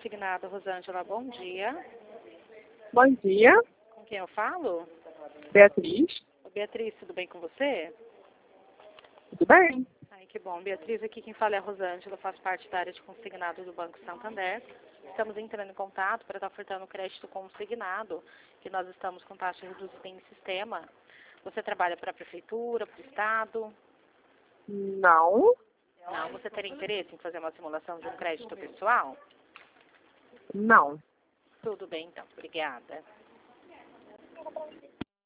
consignado, Rosângela, bom dia. Bom dia, Com quem eu falo? Beatriz. Ô, Beatriz, tudo bem com você? Tudo bem? Ai, que bom. Beatriz, aqui quem fala é a Rosângela, faço parte da área de consignado do Banco Santander. Estamos entrando em contato para estar ofertando crédito consignado, que nós estamos com taxa reduzida em sistema. Você trabalha para a prefeitura, para o estado? Não, Não, você teria interesse em fazer uma simulação de um crédito pessoal? não. Tudo bem, então. Obrigada.